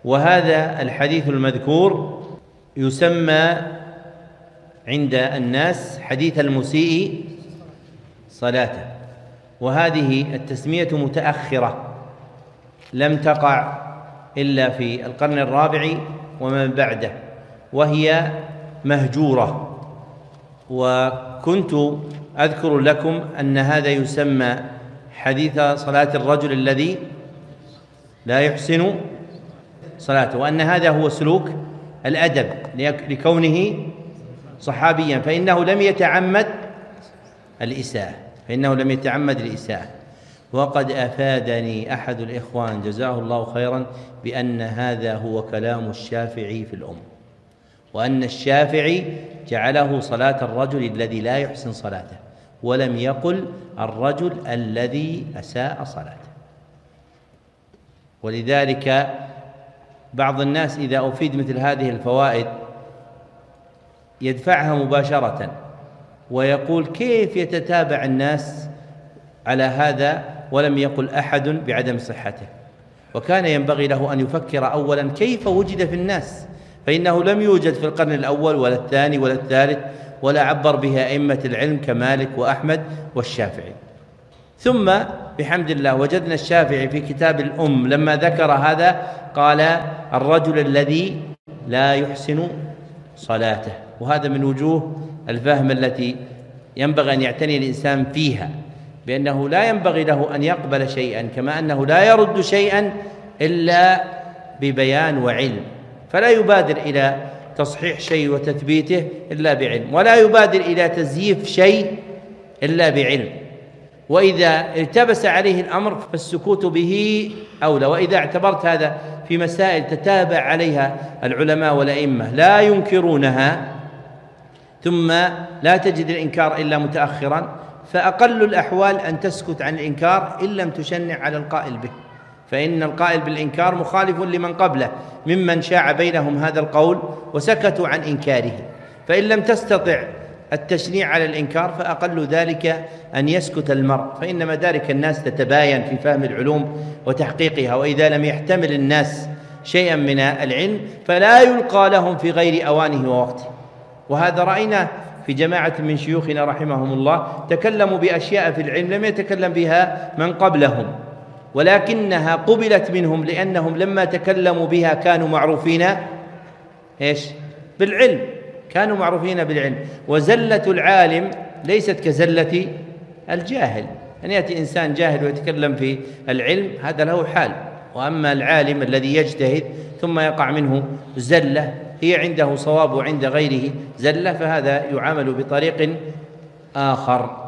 وهذا الحديث المذكور يسمى عند الناس حديث المسيء صلاته، وهذه التسمية متأخرة لم تقع إلا في القرن الرابع ومن بعده، وهي مهجورة. وكنت أذكر لكم أن هذا يسمى حديث صلاة الرجل الذي لا يحسن صلاته، وأن هذا هو سلوك الأدب لكونه صحابيا، فإنه لم يتعمد الإساءة. وقد أفادني أحد الإخوان جزاه الله خيرا بأن هذا هو كلام الشافعي في الأم، وأن الشافعي جعله صلاة الرجل الذي لا يحسن صلاته، ولم يقل الرجل الذي أساء صلاته. ولذلك بعض الناس إذا أفيد مثل هذه الفوائد يدفعها مباشرة ويقول كيف يتتابع الناس على هذا ولم يقل أحد بعدم صحته. وكان ينبغي له أن يفكر أولا كيف وجد في الناس، فإنه لم يوجد في القرن الأول ولا الثاني ولا الثالث، ولا عبر به أئمة العلم كمالك وأحمد والشافعي. ثم بحمد الله وجدنا الشافعي في كتاب الأم لما ذكر هذا قال الرجل الذي لا يحسن صلاته. وهذا من وجوه الفهم التي ينبغي أن يعتني الإنسان فيها، بأنه لا ينبغي له أن يقبل شيئا كما أنه لا يرد شيئا إلا ببيان وعلم، فلا يبادر إلى تصحيح شيء وتثبيته إلا بعلم، ولا يبادر إلى تزييف شيء إلا بعلم. وإذا التبس عليه الأمر فالسكوت به أولى. وإذا اعتبرت هذا في مسائل تتابع عليها العلماء والأئمة لا ينكرونها، ثم لا تجد الإنكار إلا متأخرا، فأقل الأحوال أن تسكت عن الإنكار إن لم تشنع على القائل به، فإن القائل بالإنكار مخالف لمن قبله ممن شاع بينهم هذا القول وسكتوا عن إنكاره. فإن لم تستطع التشنيع على الإنكار فأقل ذلك أن يسكت المرء، فإن مدارك الناس تتباين في فهم العلوم وتحقيقها، وإذا لم يحتمل الناس شيئا من العلم فلا يلقى لهم في غير أوانه ووقته. وهذا رأينا في جماعة من شيوخنا رحمهم الله تكلموا بأشياء في العلم لم يتكلم بها من قبلهم، ولكنها قبلت منهم لأنهم لما تكلموا بها كانوا معروفين بالعلم، كانوا معروفين بالعلم. وزلة العالم ليست كزلة الجاهل، أن يأتي إنسان جاهل ويتكلم في العلم هذا له حال، وأما العالم الذي يجتهد ثم يقع منه زلة هي عنده صواب وعند غيره زلة، فهذا يعامل بطريق آخر.